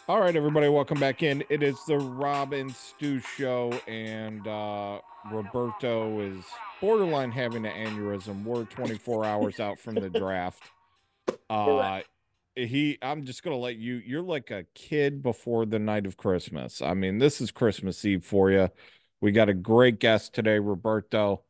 All right, everybody, welcome back in. It is the Rob and Stu show, and Roberto is borderline having an aneurysm. We're 24 hours out from the draft. Correct. Uh, I'm just gonna let you're like a kid before the night of Christmas. I mean, this is Christmas Eve for you. We got a great guest today, Roberto.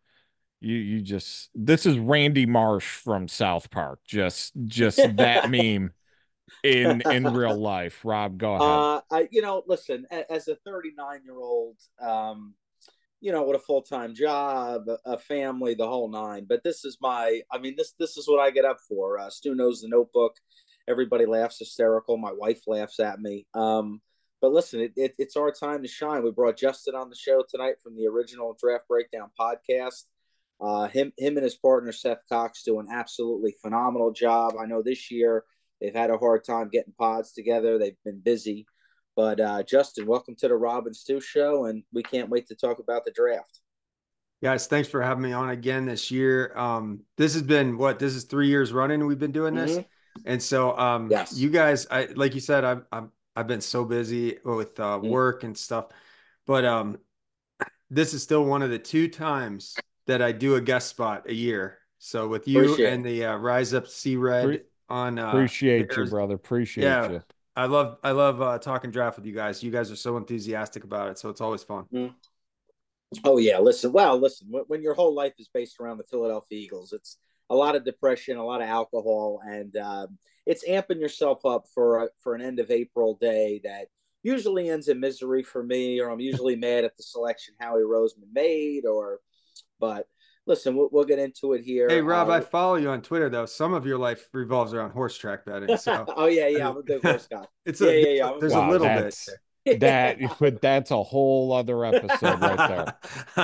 This is Randy Marsh from South Park. Just that meme in real life. Rob, go ahead. Listen, as a 39-year-old, with a full-time job, a family, the whole nine. But this is what I get up for. Stu knows the Notebook. Everybody laughs hysterical. My wife laughs at me. But listen, it's our time to shine. We brought Justin on the show tonight from the original Draft Breakdown podcast. Him and his partner Seth Cox do an absolutely phenomenal job. I know this year they've had a hard time getting pods together. They've been busy. But Justin, welcome to the Rob and Stu show, and we can't wait to talk about the draft. Guys, thanks for having me on again this year. This has been this is 3 years running we've been doing this. Mm-hmm. And so Yes. you guys, like you said, I've been so busy with Mm-hmm. work and stuff. But this is still one of the two times that I do a guest spot a year. So with you Appreciate and it. the Rise Up Sea Red Pre- on appreciate you, brother. Appreciate yeah, you. I love talking draft with you guys. You guys are so enthusiastic about it, so it's always fun. Mm-hmm. Oh yeah, listen. When your whole life is based around the Philadelphia Eagles, it's a lot of depression, a lot of alcohol, and it's amping yourself up for an end of April day that usually ends in misery for me, or I'm usually mad at the selection Howie Roseman made, or but listen, we'll get into it Hey here. Rob, I follow you on Twitter though. Some of your life revolves around horse track betting. So Oh yeah, I yeah, I'm mean, a big horse guy. it's Yeah, a yeah, yeah, I'm a there's big a Wow, horse little guy. bit that's Yeah. that, but that's a whole other episode right there.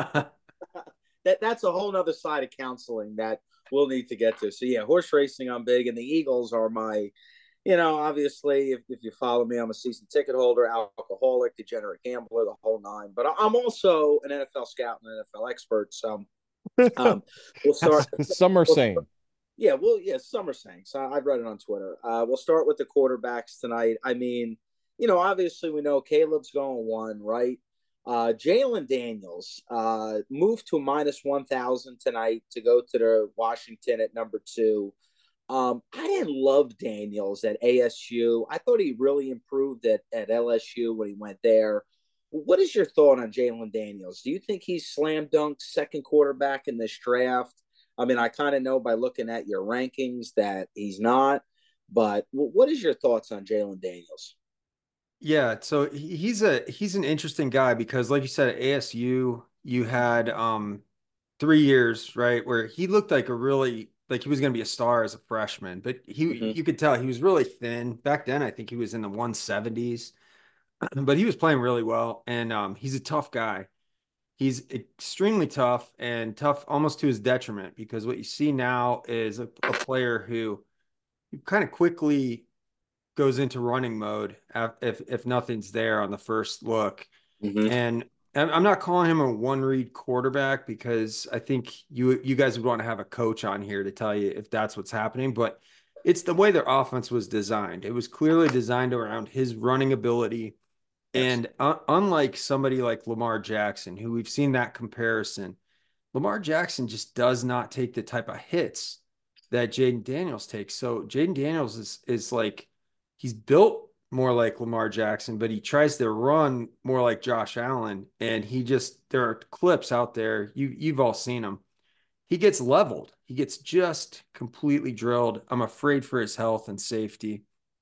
That's a whole nother side of counseling that we'll need to get to. So yeah, horse racing, I'm big, and the Eagles are my, obviously, if you follow me, I'm a season ticket holder, alcoholic, degenerate gambler, the whole nine. But I'm also an NFL scout and an NFL expert. So um, we'll start. Some are We'll, saying. yeah, some are saying. So I've read it on Twitter. We'll start with the quarterbacks tonight. I mean, obviously we know Caleb's going one, right? Jalen Daniels moved to minus 1,000 tonight to go to the Washington at number two. I didn't love Daniels at ASU. I thought he really improved at LSU when he went there. What is your thought on Jalen Daniels? Do you think he's slam dunk second quarterback in this draft? I mean, I kind of know by looking at your rankings that he's not, but what is your thoughts on Jalen Daniels? Yeah, so he's an interesting guy because like you said at ASU you had 3 years, right, where he looked like a really like he was going to be a star as a freshman, but Mm-hmm. you could tell he was really thin. Back then I think he was in the 170s, but he was playing really well and he's a tough guy. He's extremely tough and tough almost to his detriment because what you see now is a player who kind of quickly goes into running mode if nothing's there on the first look. Mm-hmm. And I'm not calling him a one read quarterback because I think you guys would want to have a coach on here to tell you if that's what's happening, but it's the way their offense was designed. It was clearly designed around his running ability. Yes. And unlike somebody like Lamar Jackson, who we've seen that comparison, Lamar Jackson just does not take the type of hits that Jaden Daniels takes. So Jaden Daniels is like he's built more like Lamar Jackson, but he tries to run more like Josh Allen. And he just there are clips out there. You've all seen them. He gets leveled. He gets just completely drilled. I'm afraid for his health and safety.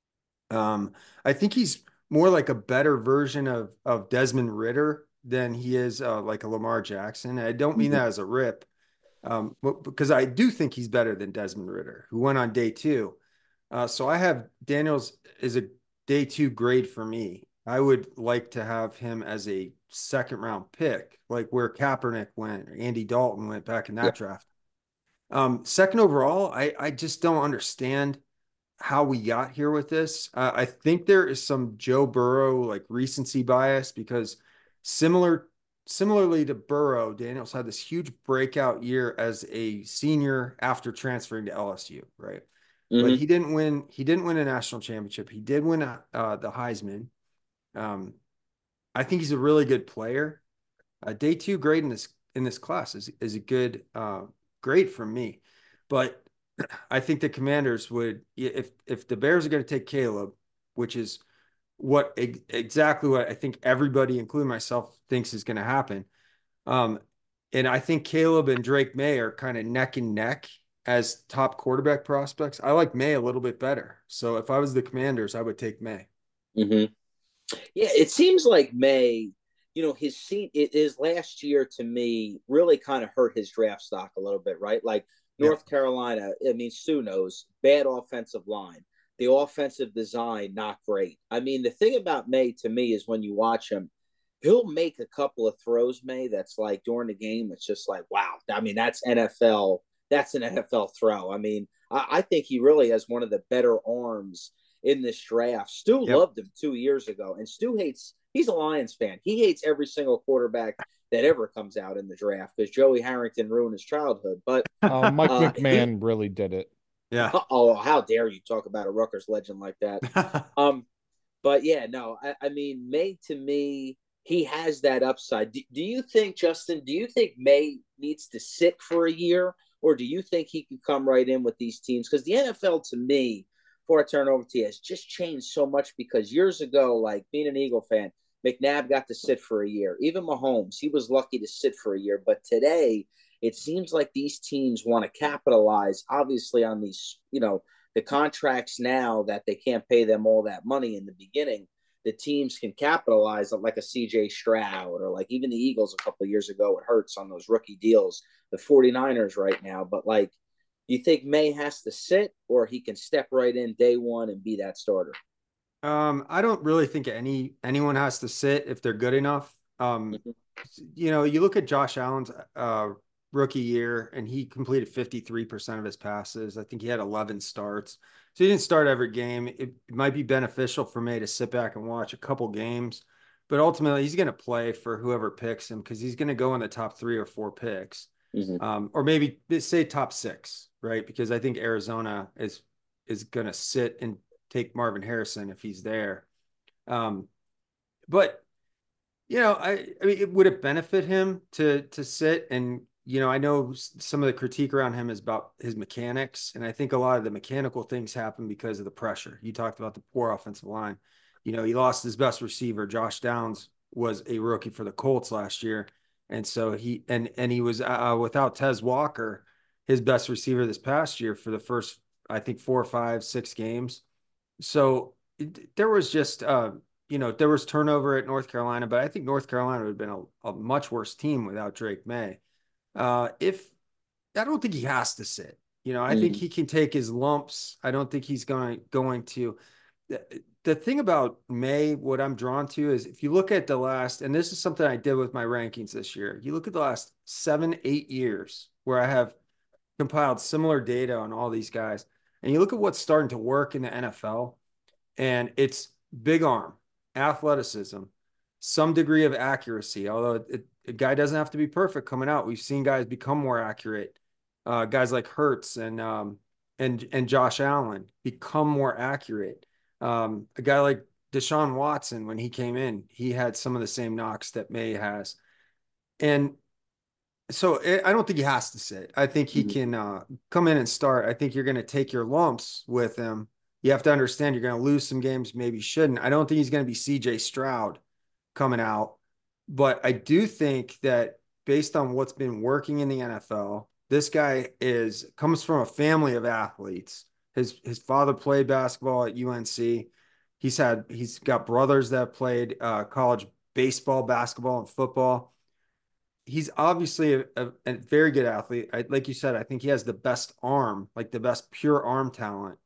I think he's more like a better version of Desmond Ritter than he is like a Lamar Jackson. I don't mean Mm-hmm. that as a rip, because I do think he's better than Desmond Ritter, who went on day two. So I have Daniels is a day two grade for me. I would like to have him as a second round pick, like where Kaepernick went, or Andy Dalton went back in Yeah. that draft. Second overall, I just don't understand how we got here with this. I think there is some Joe Burrow like recency bias because similarly to Burrow, Daniels had this huge breakout year as a senior after transferring to LSU, right? But Mm-hmm. he didn't win. He didn't win a national championship. He did win the Heisman. Um, I think he's a really good player. Day two grade in this class is a good grade from me, but I think the Commanders would, if the Bears are going to take Caleb, which is exactly what I think everybody, including myself, thinks is going to happen. Um, and I think Caleb and Drake May are kind of neck and neck as top quarterback prospects. I like May a little bit better. So if I was the Commanders, I would take May. Mm-hmm. Yeah, it seems like May, his last year to me really kind of hurt his draft stock a little bit, right? Like Yeah. North Carolina, I mean, Stu knows, bad offensive line. The offensive design, not great. I mean, the thing about May to me is when you watch him, he'll make a couple of throws, May, that's like during the game, it's just like, wow. I mean, that's NFL. That's an NFL throw. I mean, I think he really has one of the better arms in this draft. Stu Yep. loved him 2 years ago, and he's a Lions fan. He hates every single quarterback that ever comes out in the draft because Joey Harrington ruined his childhood. But Mike McMahon really did it. Yeah. Oh, how dare you talk about a Rutgers legend like that? But yeah, no, I mean, May to me, he has that upside. Do you think, Justin, do you think May needs to sit for a year, or do you think he could come right in with these teams? Because the NFL to me, before I turn over to you, has just changed so much because years ago, like being an Eagle fan, McNabb got to sit for a year. Even Mahomes, he was lucky to sit for a year. But today, it seems like these teams want to capitalize, obviously, on these, the contracts now that they can't pay them all that money in the beginning. The teams can capitalize on like a CJ Stroud or like even the Eagles a couple of years ago. It hurts on those rookie deals. The 49ers right now. But like, do you think May has to sit or he can step right in day one and be that starter? I don't really think anyone has to sit if they're good enough. Mm-hmm. You look at Josh Allen's rookie year, and he completed 53% of his passes. I think he had 11 starts. So he didn't start every game. It might be beneficial for me to sit back and watch a couple games, but ultimately he's going to play for whoever picks him because he's going to go in the top 3 or 4 picks, or maybe say top 6, right? Because I think Arizona is going to sit and take Marvin Harrison if he's there. But I mean, would it benefit him to sit? And I know some of the critique around him is about his mechanics, and I think a lot of the mechanical things happen because of the pressure. You talked about the poor offensive line. He lost his best receiver. Josh Downs was a rookie for the Colts last year, and so he was without Tez Walker, his best receiver this past year for the first, I think, 4 or 5, 6 games. So there was just there was turnover at North Carolina, but I think North Carolina would have been a much worse team without Drake May. If I don't think he has to sit. I think he can take his lumps. I don't think he's going to. The thing about May, what I'm drawn to is if you look at the last, and this is something I did with my rankings this year. You look at the last 7, 8 years where I have compiled similar data on all these guys, and you look at what's starting to work in the NFL, and it's big arm, athleticism, some degree of accuracy. Although a guy doesn't have to be perfect coming out. We've seen guys become more accurate. Guys like Hurts and Josh Allen become more accurate. A guy like Deshaun Watson, when he came in, he had some of the same knocks that May has. And so I don't think he has to sit. I think he can come in and start. I think you're going to take your lumps with him. You have to understand you're going to lose some games, maybe shouldn't. I don't think he's going to be CJ Stroud coming out, but I do think that based on what's been working in the NFL, this guy comes from a family of athletes. His father played basketball at UNC. He's got brothers that played college baseball, basketball, and football. He's obviously a very good athlete. Like you said, I think he has the best arm, like the best pure arm talent.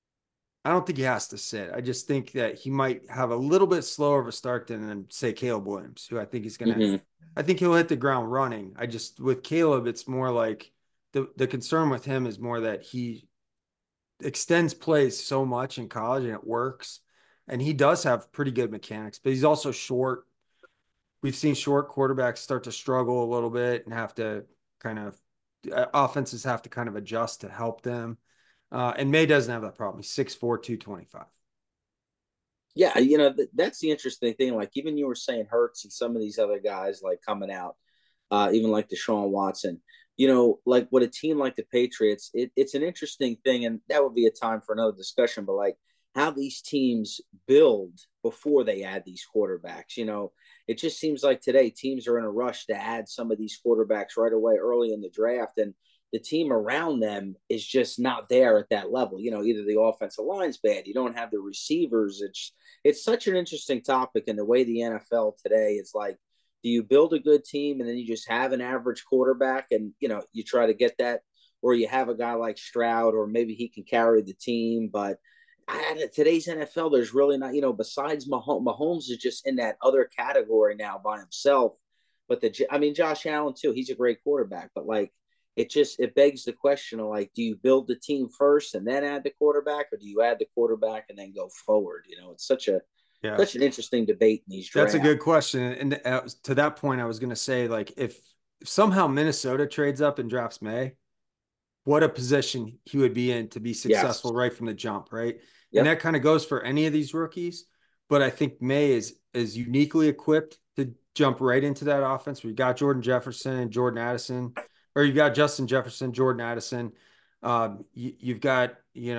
I don't think he has to sit. I just think that he might have a little bit slower of a start than, say, Caleb Williams, who I think I think he'll hit the ground running. With Caleb, it's more like the concern with him is more that he extends plays so much in college and it works. And he does have pretty good mechanics, but he's also short. We've seen short quarterbacks start to struggle a little bit and have to kind of offenses have to kind of adjust to help them. And May doesn't have that problem. He's 6'4", 225. Yeah, that's the interesting thing. Like even you were saying Hurts and some of these other guys like coming out, even like Deshaun Watson. Like with a team like the Patriots, it's an interesting thing, and that would be a time for another discussion. But like how these teams build before they add these quarterbacks. It just seems like today teams are in a rush to add some of these quarterbacks right away early in the draft, and the team around them is just not there at that level. Either the offensive line's bad, you don't have the receivers. It's such an interesting topic, and the way the NFL today is like, do you build a good team and then you just have an average quarterback and you try to get that, or you have a guy like Stroud, or maybe he can carry the team. But today's NFL, there's really not, besides Mahomes is just in that other category now by himself. But Josh Allen too, he's a great quarterback, but like it begs the question of like, do you build the team first and then add the quarterback, or do you add the quarterback and then go forward? It's such an interesting debate in these That's drafts. a good question. And to that point, I was going to say, like, if somehow Minnesota trades up and drafts May, what a position he would be in to be successful Yes. right from the jump, right? And Yep. that kind of goes for any of these rookies. But I think May is uniquely equipped to jump right into that offense. We've got Jordan Jefferson, Jordan Addison, or you got Justin Jefferson, Jordan Addison. You've got,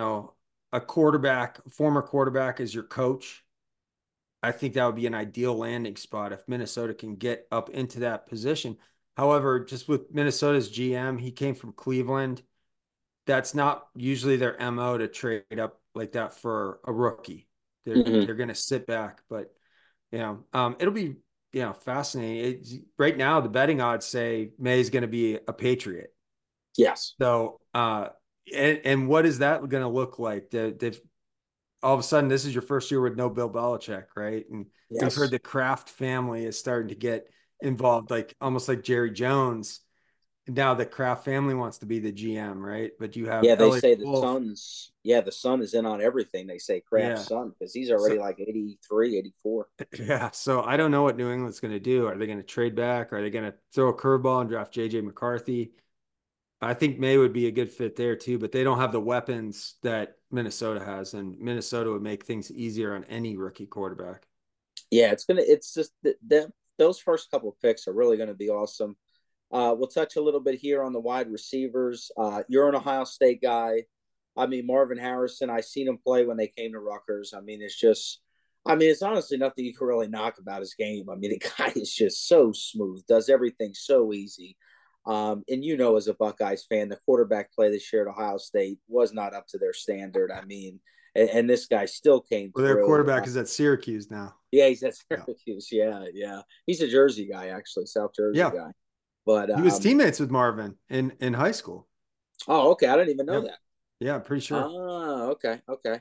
a quarterback, former quarterback as your coach. I think that would be an ideal landing spot if Minnesota can get up into that position. However, just with Minnesota's GM, he came from Cleveland. That's not usually their MO to trade up like that for a rookie. They're Mm-hmm. they're going to sit back, but it'll be fascinating. Right now, the betting odds say May is going to be a Patriot. Yes. So, and what is that going to look like? They've all of a sudden this is your first year with no Bill Belichick, right? And we've heard Yes. the Kraft family is starting to get involved, like almost like Jerry Jones. And now the Kraft family wants to be the GM, right? But you have Yeah, they Elliot say the Wolf. son's yeah, the son is in on everything. They say Kraft's Yeah. son, because he's So already like 83, 84. yeah. So I don't know what New England's going to do. Are they going to trade back? Are they going to throw a curveball and draft JJ McCarthy? I think May would be a good fit there too, but they don't have the weapons that Minnesota has, and Minnesota would make things easier on any rookie quarterback. Yeah, it's just that those first couple of picks are really gonna be awesome. We'll touch a little bit here on the wide receivers. You're an Ohio State guy. Marvin Harrison, I seen him play when they came to Rutgers. It's honestly nothing you can really knock about his game. The guy is just so smooth, does everything so easy. And as a Buckeyes fan, the quarterback play this year at Ohio State was not up to their standard. And this guy still came Well, their through. quarterback is at Syracuse now. Yeah, he's at Yeah. Syracuse. Yeah, yeah. He's a Jersey guy, actually, South Jersey Yeah. guy. But He was teammates with Marvin in high school. oh, okay. I didn't even know Yep. that. Yeah, pretty sure. Okay, okay.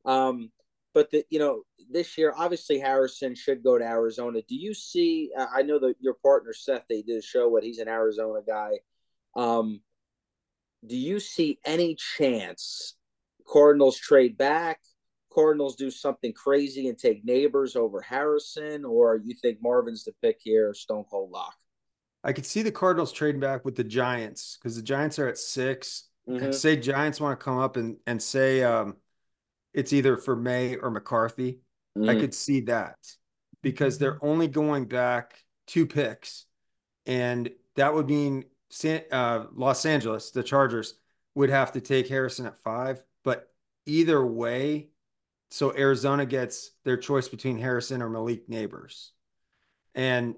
But this year, obviously Harrison should go to Arizona. Do you see? I know that your partner Seth, they did a show. What he's an Arizona guy. Um, do you see any chance Cardinals trade back? Cardinals do something crazy and take Neighbors over Harrison, or you think Marvin's the pick here, Stone Cold lock? I could see the Cardinals trading back with the Giants because the Giants are at 6. Mm-hmm. Say Giants want to come up and say it's either for May or McCarthy. I Mm-hmm. could see that because they're only going back 2 picks, and that would mean Los Angeles, the Chargers, would have to take Harrison at 5. But either way, so Arizona gets their choice between Harrison or Malik Neighbors. And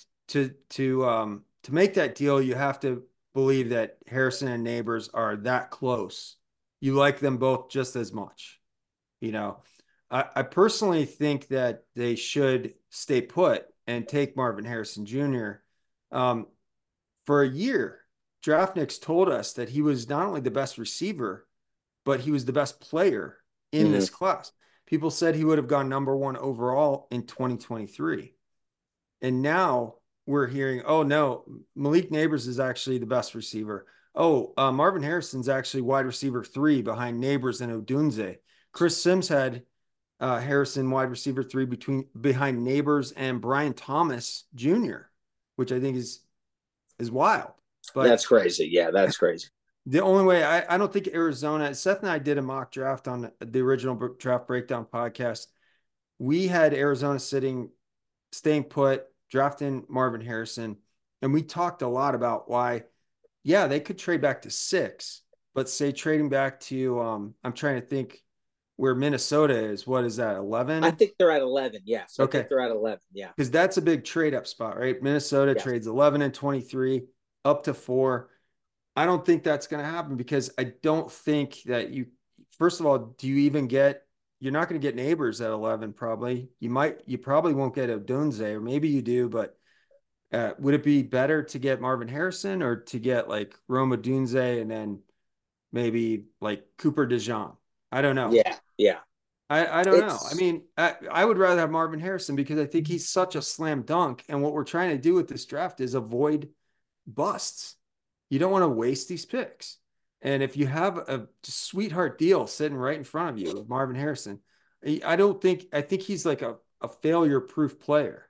to make that deal, you have to believe that Harrison and Neighbors are that close. You like them both just as much. You know, I personally think that they should stay put and take Marvin Harrison Jr. For a year, Draftniks told us that he was not only the best receiver, but he was the best player in Mm-hmm. this class. People said he would have gone number 1 overall in 2023. And now we're hearing, oh no, Malik Neighbors is actually the best receiver. Oh, Marvin Harrison's actually wide receiver 3 behind Neighbors and Odunze. Chris Sims had Harrison wide receiver 3 behind Neighbors and Brian Thomas Jr., which I think is wild. But that's crazy. Yeah, that's crazy. The only way I don't think Arizona, Seth and I did a mock draft on the original draft breakdown podcast. we had Arizona staying put, drafting Marvin Harrison, and we talked a lot about why, yeah, they could trade back to 6, but say trading back to I'm trying to think where Minnesota is. What is that, I 11? think they're at 11. Yes, I Okay, think they're at 11. Yeah. because that's a big trade up spot, right? Minnesota Yes. trades 11 and 23 up to 4. I don't think that's going to happen because I don't think that first of all, do you even get, you're not going to get Neighbors at 11, probably. You probably won't get Odunze, or maybe you do, but would it be better to get Marvin Harrison or to get like Rome Odunze and then maybe like Cooper DeJean? I don't know. Yeah. Yeah. I don't know. I It's mean, I would rather have Marvin Harrison because I think he's such a slam dunk. And what we're trying to do with this draft is avoid busts. You don't want to waste these picks. And if you have a sweetheart deal sitting right in front of you with Marvin Harrison, I think he's like a failure proof player.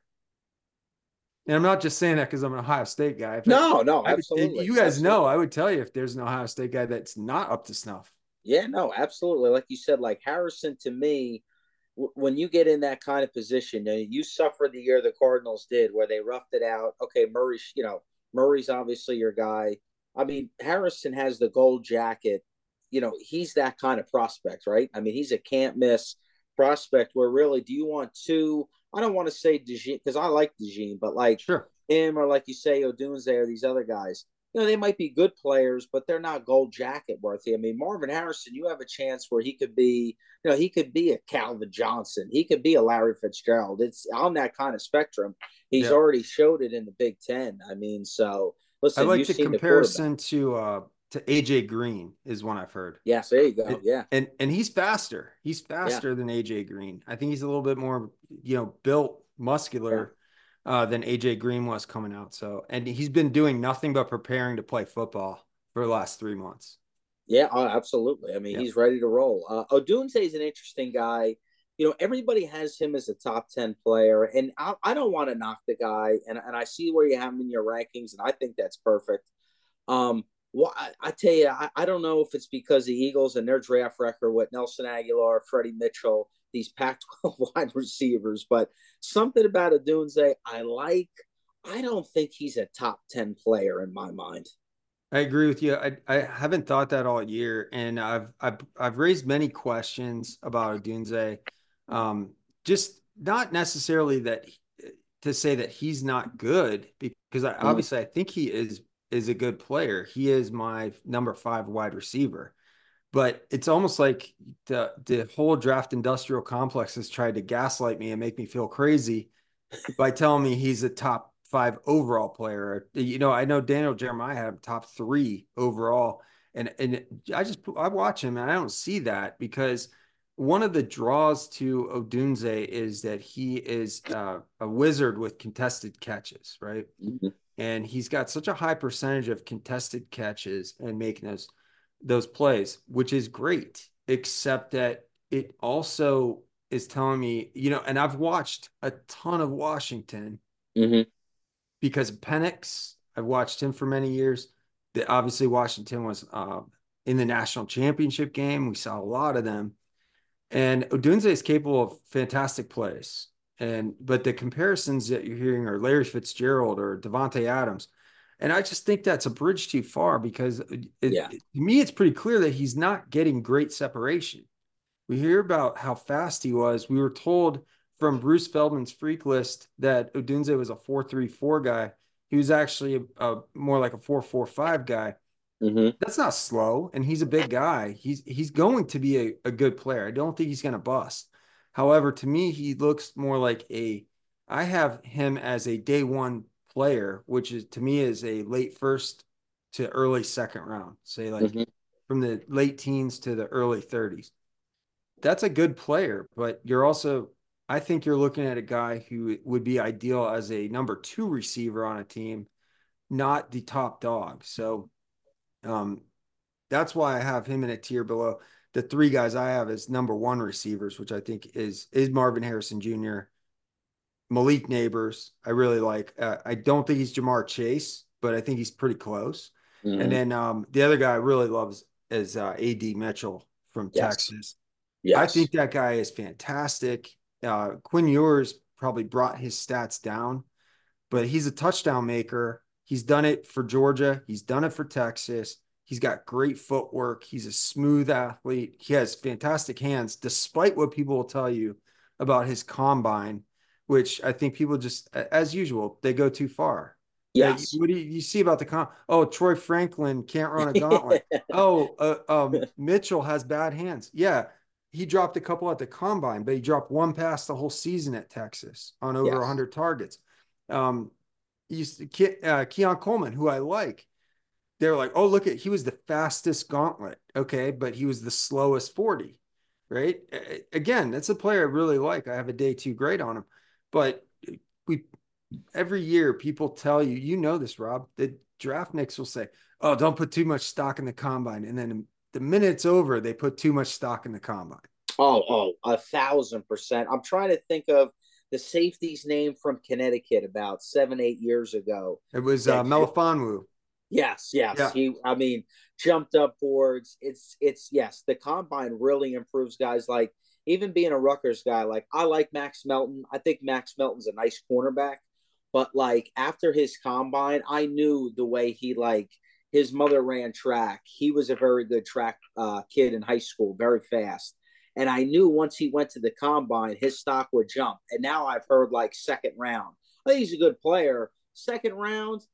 And I'm not just saying that because I'm an Ohio State guy. no, absolutely. You guys know, Absolutely. I would tell you if there's an Ohio State guy that's not up to snuff. Yeah, no, absolutely. Like you said, like Harrison to me, when you get in that kind of position, you suffer the year the Cardinals did, where they roughed it out. Okay, Murray's obviously your guy. I mean, Harrison has the gold jacket. He's that kind of prospect, right? I mean, he's a can't miss prospect. Where really, do you want two? I don't want to say DeJean because I like DeJean, but like Sure. him or like you say Odunze or these other guys, they might be good players, but they're not gold jacket worthy. I mean, Marvin Harrison, you have a chance where he could be, he could be a Calvin Johnson. He could be a Larry Fitzgerald. It's on that kind of spectrum. He's Yeah. already showed it in the Big Ten. I mean, so I listen, like you've the seen the quarterback. comparison to AJ Green is one I've heard. Yes, there you go. Yeah. And he's faster. He's Yeah. faster than AJ Green. I think he's a little bit more, built, Yeah. muscular than AJ Green was coming out. So, and he's been doing nothing but preparing to play football for the last 3 months. Yeah, absolutely. I mean, Yeah. he's ready to roll. Odunze is an interesting guy. Everybody has him as a top 10 player, and I don't want to knock the guy, and I see where you have him in your rankings, and I think that's perfect. Well, I tell you, I don't know if it's because the Eagles and their draft record with Nelson Aguilar, Freddie Mitchell, these Pac-12 wide receivers, but something about Odunze I like. I don't think he's a top 10 player in my mind. I agree with you. I haven't thought that all year, and I've raised many questions about Odunze. Just not necessarily to say that he's not good, because obviously I think he is a good player. He is my number 5 wide receiver, but it's almost like the whole draft industrial complex has tried to gaslight me and make me feel crazy by telling me he's a top 5 overall player. I know Daniel Jeremiah had him top 3 overall, and I watch him and I don't see that, because one of the draws to Odunze is that he is a wizard with contested catches, right? Mm-hmm. And he's got such a high percentage of contested catches and making those plays, which is great, except that it also is telling me, and I've watched a ton of Washington Mm-hmm. because of Penix. I've watched him for many years. Obviously, Washington was in the national championship game. We saw a lot of them. And Odunze is capable of fantastic plays. But the comparisons that you're hearing are Larry Fitzgerald or Davante Adams. And I just think that's a bridge too far, because to me, it's pretty clear that he's not getting great separation. We hear about how fast he was. We were told from Bruce Feldman's freak list that Odunze was a 4.34 guy. He was actually more like a 4.45 guy. Mm-hmm. That's not slow, and he's a big guy. He's going to be a good player. I don't think he's going to bust. However, to me, he looks more like I have him as a day 1 player, which is to me is a late first to early second round, say like from the late teens to the early 30s. That's a good player, but I think you're looking at a guy who would be ideal as a number 2 receiver on a team, not the top dog. So, that's why I have him in a tier below the 3 guys I have as number 1 receivers, which I think is Marvin Harrison Jr., Malik Neighbors. I really like. I don't think he's Jamar Chase, but I think he's pretty close. Mm-hmm. And then the other guy I really love is A.D. Mitchell from Yes. Texas. Yes. I think that guy is fantastic. Quinn Ewers probably brought his stats down, but he's a touchdown maker. He's done it for Georgia. He's done it for Texas. He's got great footwork. He's a smooth athlete. He has fantastic hands, despite what people will tell you about his combine, which I think people just, as usual, they go too far. Yes. What do you see about the Oh, Troy Franklin can't run a gauntlet. Oh, Mitchell has bad hands. Yeah, he dropped a couple at the combine, but he dropped one pass the whole season at Texas on over Yes. 100 targets. Um, Keon Coleman, who I like, they're like, oh, look at, he was the fastest gauntlet. Okay. But he was the slowest 40, right? Again, that's a player I really like. I have a day 2 grade on him, but we, every year people tell you, you know, this, Rob, the draft nicks will say, oh, don't put too much stock in the combine. And then the minute it's over, they put too much stock in the combine. Oh, 1,000%. I'm trying to think of the safety's name from Connecticut about 7, 8 years ago. It was That Melifonwu. yes. Yeah. I mean, jumped up boards. It's yes. The combine really improves guys. Like even being a Rutgers guy, like I like Max Melton. I think Max Melton's a nice cornerback. But like after his combine, I knew the way he like his mother ran track. He was a very good track kid in high school, very fast. And I knew once he went to the combine, his stock would jump. And now I've heard like second round. I think he's a good player. Second round,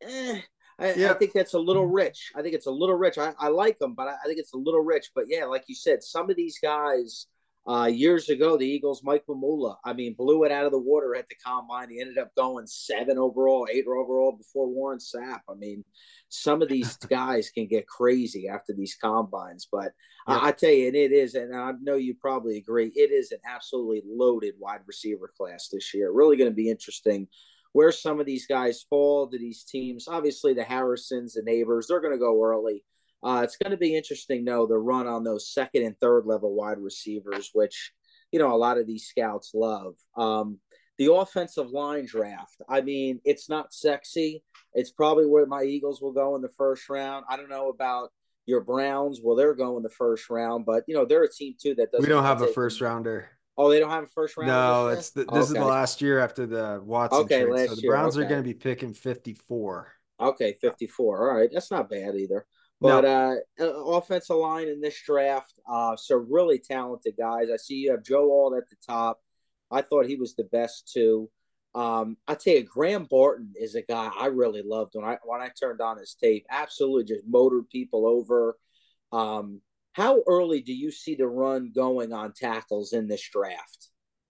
I Yeah. think that's a little rich. I think it's a little rich. I like him, but I think it's a little rich. But yeah, like you said, some of these guys years ago, the Eagles, Mike Mamula, I mean, blew it out of the water at the combine. He ended up going 7 overall, 8 overall before Warren Sapp. I mean, some of these guys can get crazy after these combines. But Yep. I tell you, and it is, and I know you probably agree, it is an absolutely loaded wide receiver class this year. Really going to be interesting where some of these guys fall to these teams. Obviously, the Harrisons, the Neighbors, they're going to go early. It's going to be interesting, though, the run on those second and third level wide receivers, which, you know, a lot of these scouts love. The offensive line draft, I mean, it's not sexy. It's probably where my Eagles will go in the first round. I don't know about your Browns. Well, they're going the first round, but, you know, they're a team, too, that We doesn't don't mind have a taking. first rounder. Oh, they don't have a first rounder this No, year? this is the Okay. last year after the Watson Okay, trade. So the last year. Browns are Okay. going to be picking 54. Okay, 54. All right, that's not bad either. But No. offensive line in this draft, so really talented guys. I see you have Joe Alt at the top. I thought he was the best too. I tell you, Graham Barton is a guy I really loved when I turned on his tape. Absolutely, just motored people over. How early do you see the run going on tackles in this draft?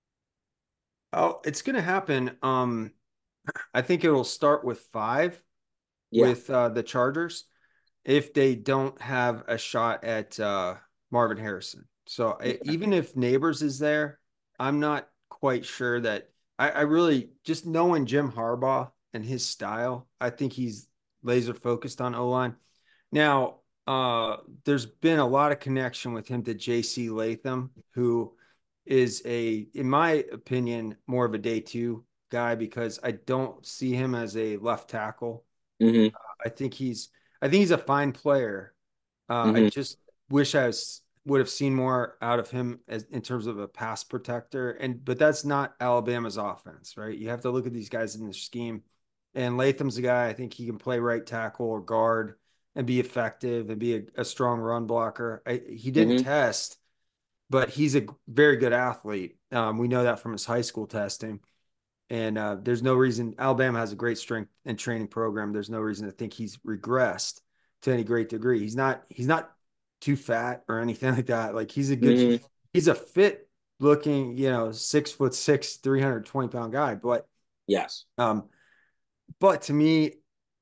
Oh, it's going to happen. I think it will start with 5 Yeah. with the Chargers if they don't have a shot at Marvin Harrison. So Yeah. even if Neighbors is there, I'm not quite sure that I really just knowing Jim Harbaugh and his style, I think he's laser focused on O-line. Now, there's been a lot of connection with him to JC Latham, who is in my opinion, more of a day 2 guy because I don't see him as a left tackle. Mm-hmm. I think he's I think he's a fine player. I Mm-hmm. just wish would have seen more out of him as in terms of a pass protector. But that's not Alabama's offense, right? You have to look at these guys in the scheme. And Latham's a guy I think he can play right tackle or guard and be effective and be a strong run blocker. He didn't Mm-hmm. test, but he's a very good athlete. We know that from his high school testing. And there's no reason Alabama has a great strength and training program. There's no reason to think he's regressed to any great degree. He's not too fat or anything like that. Like Mm-hmm. he's a fit looking, 6'6", 320 pound guy. Yes. Um, but to me,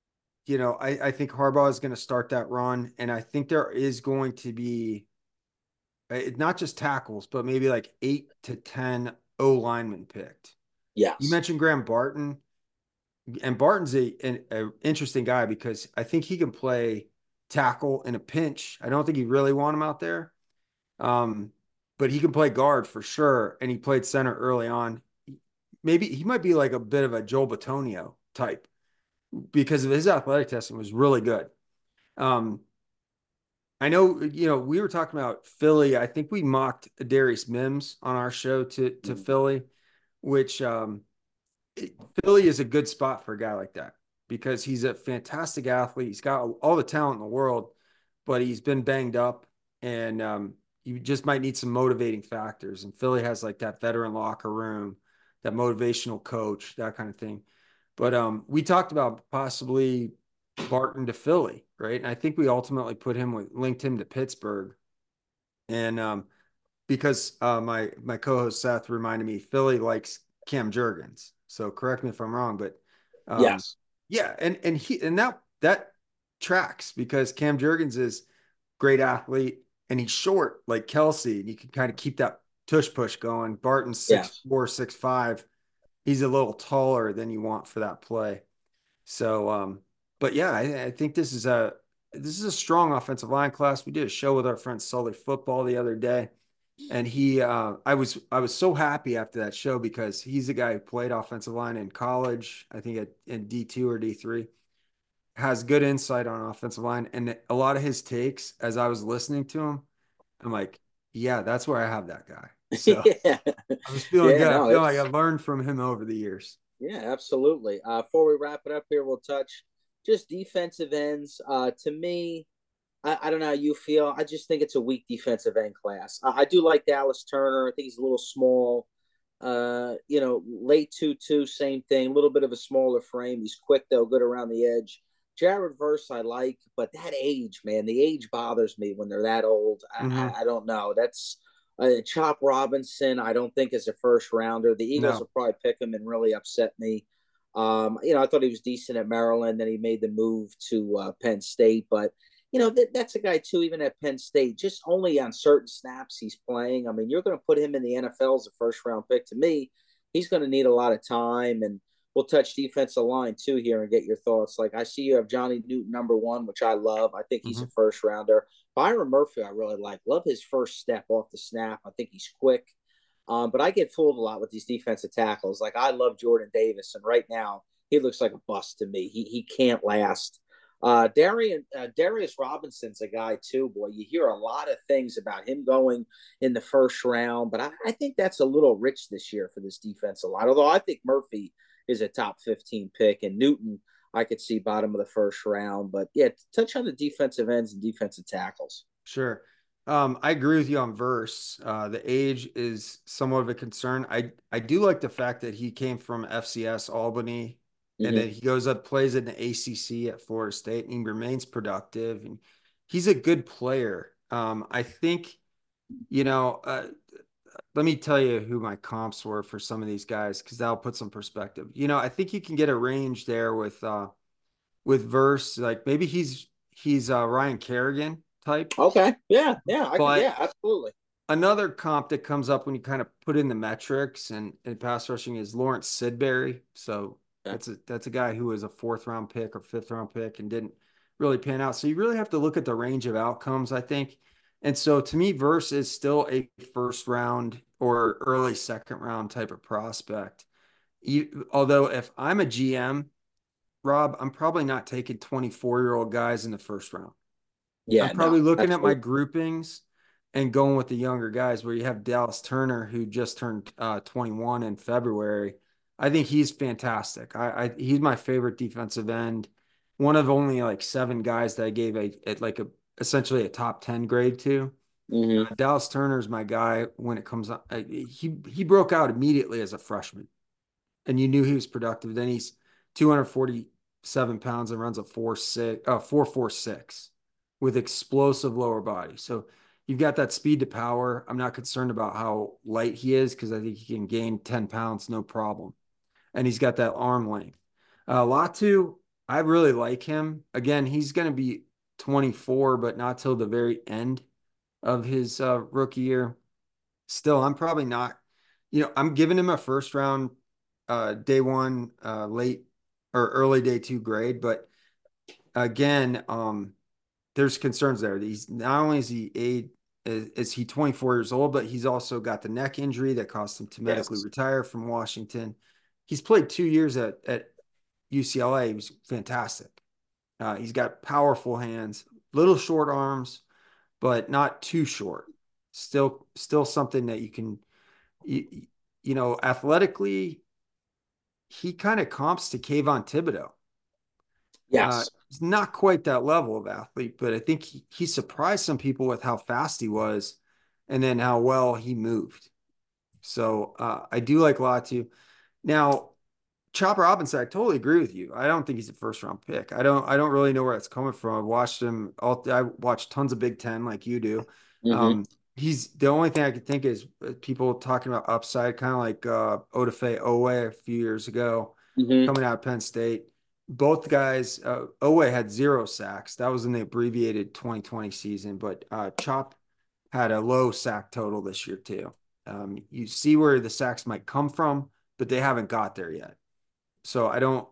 I think Harbaugh is going to start that run, and I think there is going to be not just tackles, but maybe like 8 to 10 O linemen picked. You Yes. mentioned Graham Barton. And Barton's a interesting guy because I think he can play tackle in a pinch. I don't think you really want him out there, um, but he can play guard for sure. And he played center early on. Maybe he might be like a bit of a Joel Bitonio type because of his athletic testing was really good. Um, I know, we were talking about Philly. I think we mocked Darius Mims on our show to Philly, which Philly is a good spot for a guy like that because he's a fantastic athlete. He's got all the talent in the world, but he's been banged up, and you just might need some motivating factors. And Philly has like that veteran locker room, that motivational coach, that kind of thing. But we talked about possibly Barton to Philly, right? And I think we ultimately linked him to Pittsburgh. And because my co-host Seth reminded me, Philly likes Cam Jurgens. So correct me if I'm wrong, but Yes. yeah, and that tracks because Cam Jurgens is great athlete and he's short like Kelsey, and you can kind of keep that tush push going. Barton's Yes. 6'4", 6'5". He's a little taller than you want for that play. So, but yeah, I think this is a strong offensive line class. We did a show with our friend Sully Football the other day, and I was so happy after that show because he's a guy who played offensive line in college, I think in D2 or D3, has good insight on offensive line, and a lot of his takes as I was listening to him, I'm like, yeah, that's where I have that guy. So Yeah. I was feeling Yeah, good. I no, feel like I it's learned from him over the years. yeah, absolutely. Before we wrap it up here, we'll touch just defensive ends. To me, I don't know how you feel. I just think it's a weak defensive end class. I do like Dallas Turner. I think he's a little small. Late 2-2, same thing. A little bit of a smaller frame. He's quick though, good around the edge. Jared Verse I like, but that age, man, the age bothers me when they're that old. I, Mm-hmm. I, I don't know. That's Chop Robinson. I don't think is a first rounder. The Eagles No, will probably pick him and really upset me. I thought he was decent at Maryland. Then he made the move to Penn State, but that's a guy too. Even at Penn State, just only on certain snaps he's playing. I mean, you're going to put him in the NFL as a first round pick. To me, he's going to need a lot of time. And we'll touch defensive line too here and get your thoughts. Like I see you have Johnny Newton #1, which I love. I think he's mm-hmm. a first rounder. Byron Murphy, I really like. Love his first step off the snap. I think he's quick. But I get fooled a lot with these defensive tackles. Like I love Jordan Davis, and right now he looks like a bust to me. He can't last. Darius Robinson's a guy too. Boy, you hear a lot of things about him going in the first round, but I think that's a little rich this year for this defensive line. Although I think Murphy is a top 15 pick, and Newton I could see bottom of the first round. But yeah, touch on the defensive ends and defensive tackles. Sure. I agree with you on Verse. The age is somewhat of a concern. I do like the fact that he came from FCS Albany and then Mm-hmm. he goes up, plays in the ACC at Florida State, and he remains productive. And he's a good player. I think, you know, uh, let me tell you who my comps were for some of these guys because that'll put some perspective. I think you can get a range there with Verse. Like maybe he's Ryan Kerrigan type. Okay. Yeah. Yeah. I could. But Yeah. Absolutely. another comp that comes up when you kind of put in the metrics and pass rushing is Lawrence Sidbury. So Yeah. that's a guy who was a fourth round pick or fifth round pick and didn't really pan out. So you really have to look at the range of outcomes, I think. And so to me, Verse is still a first round or early second round type of prospect. Although if I'm a GM, Rob, I'm probably not taking 24-year-old guys in the first round. I'm Yeah. No. probably looking at my Absolutely. groupings and going with the younger guys where you have Dallas Turner, who just turned 21 in February. I think he's fantastic. He's my favorite defensive end. One of only like seven guys that I gave essentially a top 10 grade to. Mm-hmm. Dallas Turner is my guy when it comes up. He broke out immediately as a freshman, and you knew he was productive. Then he's 247 pounds and runs a 4.46 with explosive lower body. So you've got that speed to power. I'm not concerned about how light he is because I think he can gain 10 pounds, no problem. And he's got that arm length. Latu, I really like him. Again, he's going to be 24, but not till the very end of his rookie year. Still, I'm probably not, I'm giving him a first round day one, late or early day two grade. But again, there's concerns there. He's not only is he 24 years old, but he's also got the neck injury that caused him to medically Yes. retire from Washington. He's played 2 years at UCLA. He was fantastic. He's got powerful hands, little short arms, but not too short. Still something that you can, athletically, he kind of comps to Kayvon Thibodeau. Yes. He's not quite that level of athlete, but I think he surprised some people with how fast he was and then how well he moved. So I do like Latu. Now, Chopper Robinson, I totally agree with you. I don't think he's a first round pick. I don't really know where it's coming from. I've watched him I watched tons of Big Ten like you do. Mm-hmm. He's the only thing I could think is people talking about upside, kind of like Odafe Owe a few years ago, Mm-hmm. coming out of Penn State. Both guys, Owe had 0 sacks. That was in the abbreviated 2020 season, but Chop had a low sack total this year too. You see where the sacks might come from, but they haven't got there yet. So I don't,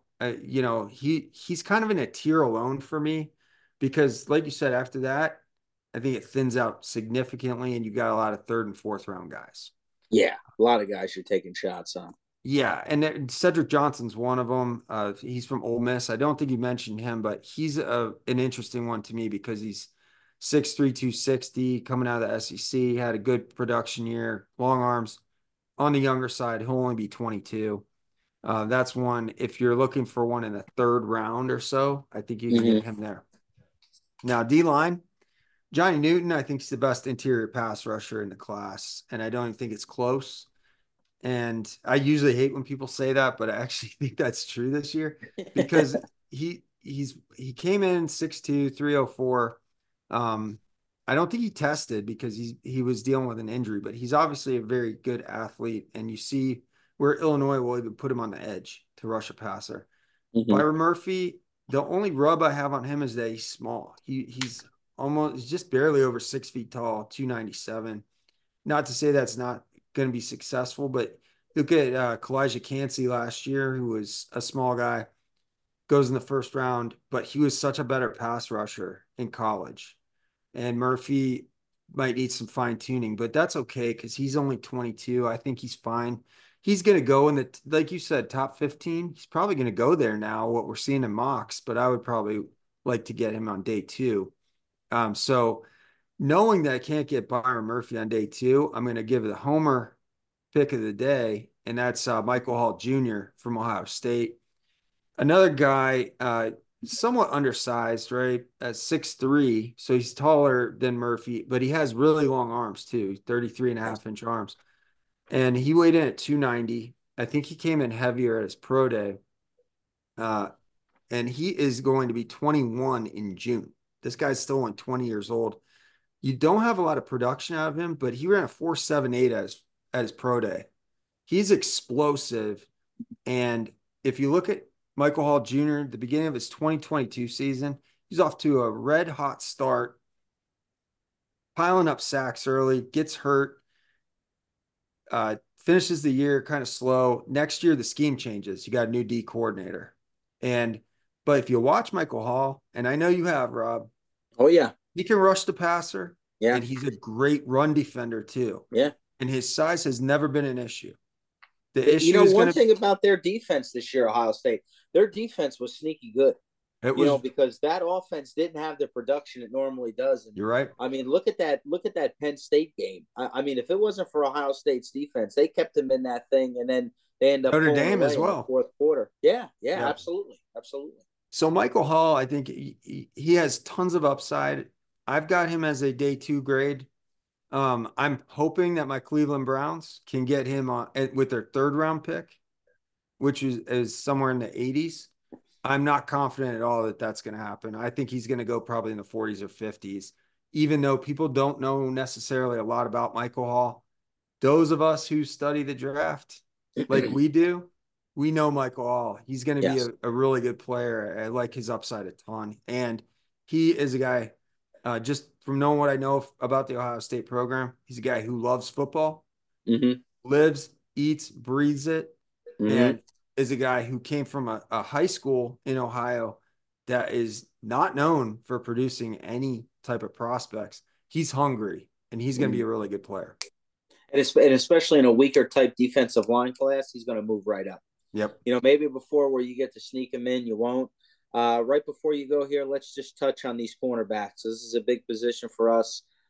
he's kind of in a tier alone for me because, like you said, after that, I think it thins out significantly, and you got a lot of third and fourth round guys. Yeah, a lot of guys you're taking shots on. Yeah, and Cedric Johnson's one of them. He's from Ole Miss. I don't think you mentioned him, but he's an interesting one to me because he's 6'3", 260, coming out of the SEC, had a good production year, long arms. On the younger side, he'll only be 22. That's one. If you're looking for one in the third round or so, I think you can get him there. Now, D-line, Johnny Newton, I think, is the best interior pass rusher in the class, and I don't even think it's close. And I usually hate when people say that, but I actually think that's true this year because he came in 6'2", 304. I don't think he tested because he was dealing with an injury, but he's obviously a very good athlete, and you see where Illinois will even put him on the edge to rush a passer. Mm-hmm. Byron Murphy, the only rub I have on him is that he's small. He's just barely over 6 feet tall, 297. Not to say that's not going to be successful, but look at Kalijah Cansey last year, who was a small guy, goes in the first round, but he was such a better pass rusher in college. And Murphy might need some fine tuning, but that's okay because he's only 22. I think he's fine. He's going to go in the, like you said, top 15. He's probably going to go there now, what we're seeing in mocks, but I would probably like to get him on day 2. So knowing that I can't get Byron Murphy on day 2, I'm going to give the homer pick of the day, and that's Michael Hall Jr. from Ohio State. Another guy, somewhat undersized, right? At 6'3", so he's taller than Murphy, but he has really long arms too, 33.5-inch arms. And he weighed in at 290. I think he came in heavier at his pro day. And he is going to be 21 in June. This guy's still only 20 years old. You don't have a lot of production out of him, but he ran a 4.78 at his pro day. He's explosive. And if you look at Michael Hall Jr., the beginning of his 2022 season, he's off to a red hot start, piling up sacks early, gets hurt, finishes the year kind of slow. Next year, the scheme changes. You got a new D coordinator. But if you watch Michael Hall, and I know you have, Rob. Oh, yeah. He can rush the passer. Yeah. And he's a great run defender, too. Yeah. And his size has never been an issue. The issue is one thing about their defense this year, Ohio State, their defense was sneaky good. Because that offense didn't have the production it normally does. And, you're right. I mean, look at that Penn State game. I mean, if it wasn't for Ohio State's defense, they kept them in that thing, and then they end up Notre Dame as well. In the fourth quarter. Yeah, absolutely. So Michael Hall, I think he has tons of upside. I've got him as a day 2 grade. I'm hoping that my Cleveland Browns can get him on with their 3rd round pick, which is somewhere in the 80s. I'm not confident at all that that's going to happen. I think he's going to go probably in the 40s or 50s, even though people don't know necessarily a lot about Michael Hall. Those of us who study the draft like we do, we know Michael Hall. He's going to be a really good player. I like his upside a ton. And he is a guy, just from knowing what I know about the Ohio State program, he's a guy who loves football, lives, eats, breathes it, and is a guy who came from a high school in Ohio that is not known for producing any type of prospects. He's hungry, and he's going to be a really good player. And especially in a weaker type defensive line class, he's going to move right up. Yep. Maybe before where you get to sneak him in, you won't. Right before you go here, let's just touch on these cornerbacks. This is a big position for us.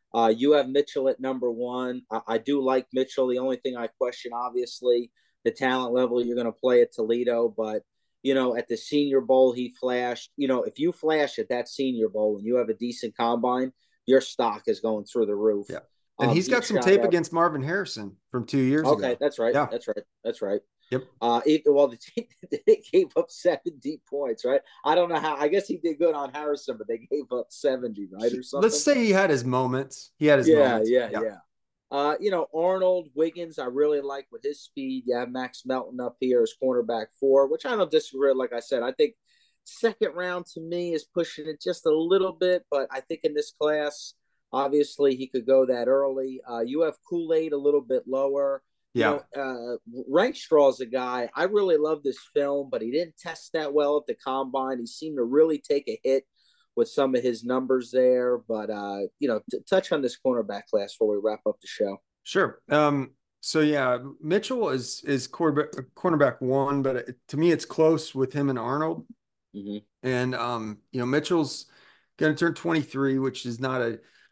You have Mitchell at number one. I do like Mitchell. The only thing I question, obviously, the talent level you're going to play at Toledo, but at the Senior Bowl, he flashed. If you flash at that Senior Bowl and you have a decent combine, your stock is going through the roof. Yeah. And he's He got some shot tape up. against Marvin Harrison from 2 years Okay, ago. that's right. Yeah. That's right. That's right. Yep. Well, the team they gave up 70 points, right? I don't know how. I guess he did good on Harrison, but they gave up 70, right, or something. Let's say he had his moments. He had his Yeah, moments. yeah. Arnold Wiggins, I really like with his speed. You have Max Melton up here as cornerback 4, which I don't disagree. Like I said, I think second round to me is pushing it just a little bit, but I think in this class, obviously he could go that early. You have Kool-Aid a little bit lower. Yeah. Rankstraw's a guy. I really love this film, but he didn't test that well at the combine. He seemed to really take a hit with some of his numbers there. But touch on this cornerback class before we wrap up the show. Sure. So yeah, Mitchell is cornerback 1, but to me it's close with him and Arnold. Mm-hmm. And Mitchell's going to turn 23, which is not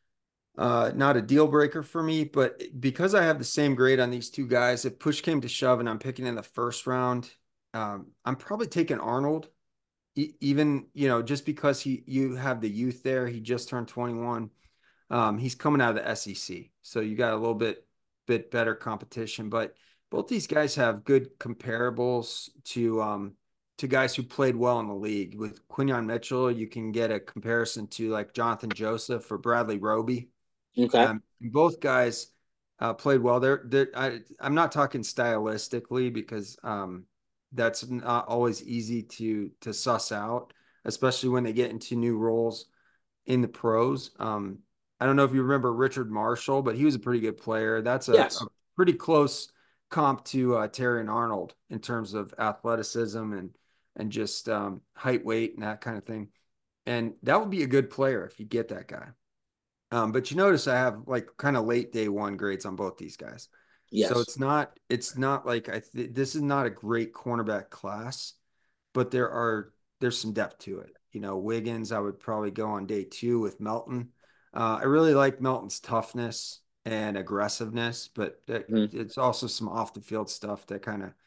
a deal breaker for me, but because I have the same grade on these two guys, if push came to shove and I'm picking in the first round, I'm probably taking Arnold, even, just because you have the youth there. He just turned 21. He's coming out of the SEC, so you got a little bit better competition, but both these guys have good comparables to guys who played well in the league. With Quinyon Mitchell, you can get a comparison to like Jonathan Joseph or Bradley Roby. Okay. Both guys played well. I'm not talking stylistically because that's not always easy to suss out, especially when they get into new roles in the pros. I don't know if you remember Richard Marshall, but he was a pretty good player. That's a pretty close comp to Terrion Arnold in terms of athleticism and just height, weight, and that kind of thing. And that would be a good player if you get that guy. But you notice I have like kind of late day 1 grades on both these guys. Yes. So it's not like this is not a great cornerback class, but there's some depth to it. Wiggins, I would probably go on day 2 with Melton. I really like Melton's toughness and aggressiveness, but it's also some off the field stuff that kind of,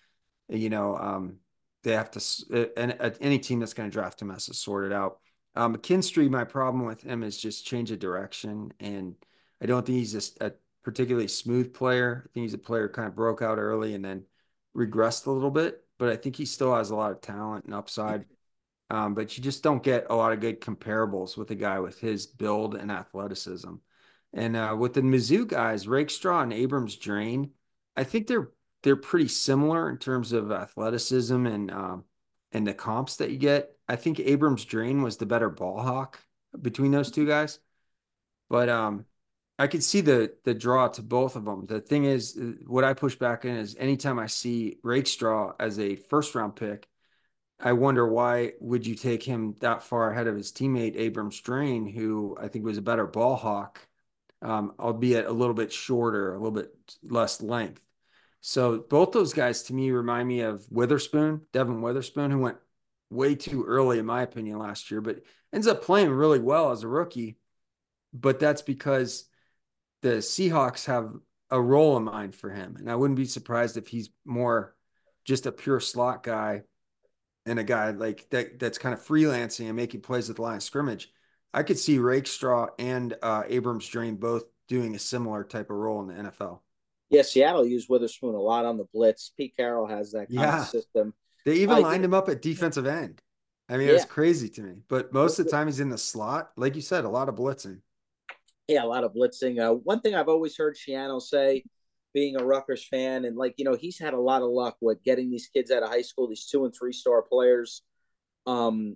they have to, and any team that's going to draft him has to sort it out. McKinstry, my problem with him is just change of direction. And I don't think he's a particularly smooth player. I think he's a player who kind of broke out early and then regressed a little bit, but I think he still has a lot of talent and upside. But you just don't get a lot of good comparables with a guy with his build and athleticism. And with the Mizzou guys, Rakestraw and Abrams Drain, I think they're pretty similar in terms of athleticism and the comps that you get. I think Abrams Drain was the better ball hawk between those two guys. But I could see the draw to both of them. The thing is, what I push back in is anytime I see Rakestraw as a first round pick, I wonder why would you take him that far ahead of his teammate Abrams Drain, who I think was a better ball hawk, albeit a little bit shorter, a little bit less length. So both those guys to me remind me of Devin Witherspoon, who went way too early in my opinion last year, but ends up playing really well as a rookie. But that's because the Seahawks have a role in mind for him. And I wouldn't be surprised if he's more just a pure slot guy and a guy like that's kind of freelancing and making plays at the line of scrimmage. I could see Rakestraw and Abrams Drain both doing a similar type of role in the NFL. Yeah, Seattle used Witherspoon a lot on the blitz. Pete Carroll has that kind of system. They even lined him up at defensive end. I mean, it was crazy to me. But most of the time he's in the slot. Like you said, a lot of blitzing. Yeah, a lot of blitzing. One thing I've always heard Shiano say, being a Rutgers fan, and he's had a lot of luck with getting these kids out of high school, these 2- and 3-star players, and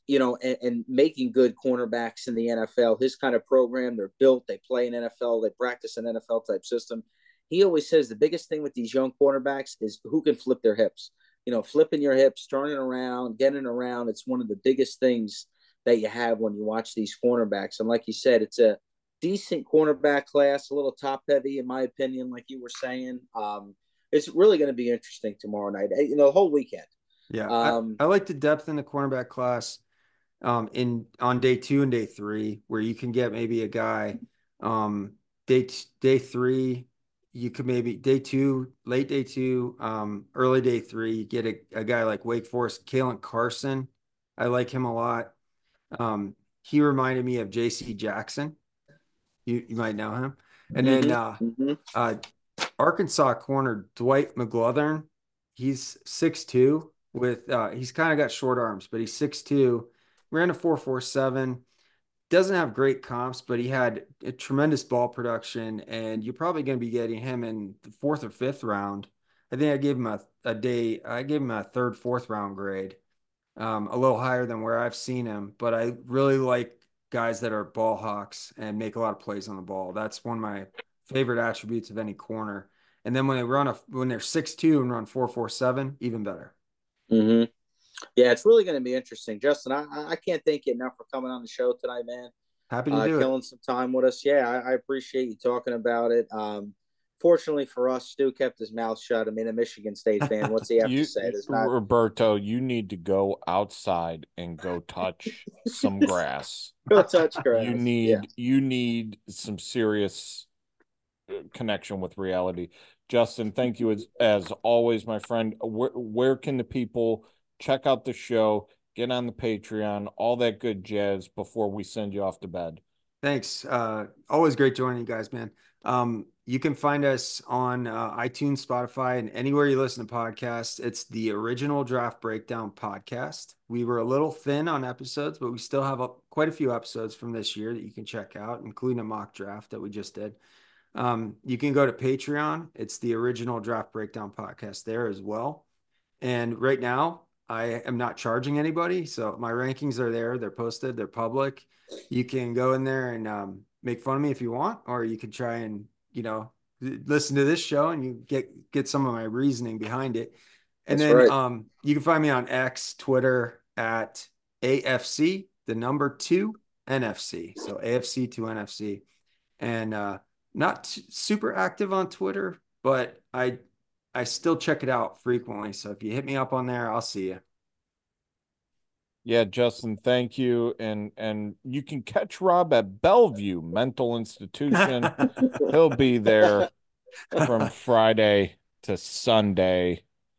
making good cornerbacks in the NFL. His kind of program, they're built, they play in NFL, they practice an NFL type system. He always says the biggest thing with these young cornerbacks is who can flip their hips. Flipping your hips, turning around, getting around. It's one of the biggest things that you have when you watch these cornerbacks. And like you said, it's a decent cornerback class, a little top heavy, in my opinion, like you were saying. It's really going to be interesting tomorrow night, the whole weekend. Yeah. I like the depth in the cornerback class on day 2 and day 3, where you can get maybe a guy Day three, you could maybe day two, late day two, early day three, you get a guy like Wake Forest, Kalen Carson. I like him a lot. He reminded me of JC Jackson. You might know him. And then uh Arkansas corner Dwight McGlothern. He's 6'2" with he's kind of got short arms, but he's 6'2", ran a 4.47. Doesn't have great comps, but he had a tremendous ball production, and you're probably going to be getting him in the fourth or fifth round. I think I gave him I gave him a third, fourth round grade, a little higher than where I've seen him. But I really like guys that are ball hawks and make a lot of plays on the ball. That's one of my favorite attributes of any corner. And then when they're 6'2" and run 4.47, even better. Mm-hmm. Yeah, it's really going to be interesting, Justin. I can't thank you enough for coming on the show tonight, man. Happy to do it. Killing some time with us. Yeah, I appreciate you talking about it. Fortunately for us, Stu kept his mouth shut. I mean, a Michigan State fan. What's he have to say? Roberto, you need to go outside and go touch some grass. Go touch grass. You need some serious connection with reality. Justin, thank you as always, my friend. Where can the people check out the show, get on the Patreon, all that good jazz before we send you off to bed? Thanks. Always great joining you guys, man. You can find us on iTunes, Spotify, and anywhere you listen to podcasts. It's the Original Draft Breakdown podcast. We were a little thin on episodes, but we still have quite a few episodes from this year that you can check out, including a mock draft that we just did. You can go to Patreon. It's the Original Draft Breakdown podcast there as well. And right now, I am not charging anybody. So my rankings are there. They're posted. They're public. You can go in there and make fun of me if you want, or you can try and, listen to this show and you get some of my reasoning behind it. And That's then right. You can find me on X, Twitter at AFC, the number 2 NFC. So AFC to NFC. And not super active on Twitter, but I still check it out frequently. So if you hit me up on there, I'll see you. Yeah, Justin, thank you. And you can catch Rob at Bellevue Mental Institution. He'll be there from Friday to Sunday.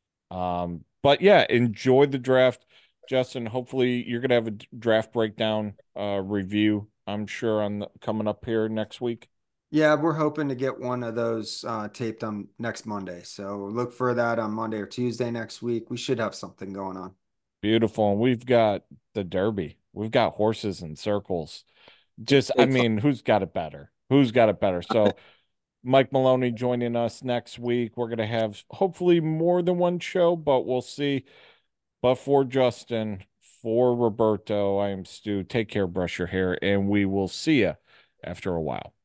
But yeah, enjoy the draft, Justin. Hopefully you're gonna have a draft breakdown review, I'm sure, coming up here next week. Yeah, we're hoping to get one of those taped on next Monday. So look for that on Monday or Tuesday next week. We should have something going on. Beautiful. And we've got the Derby. We've got horses and circles. I mean, who's got it better? Who's got it better? So Mike Maloney joining us next week. We're going to have hopefully more than one show, but we'll see. But for Justin, for Roberto, I am Stu. Take care, brush your hair, and we will see you after a while.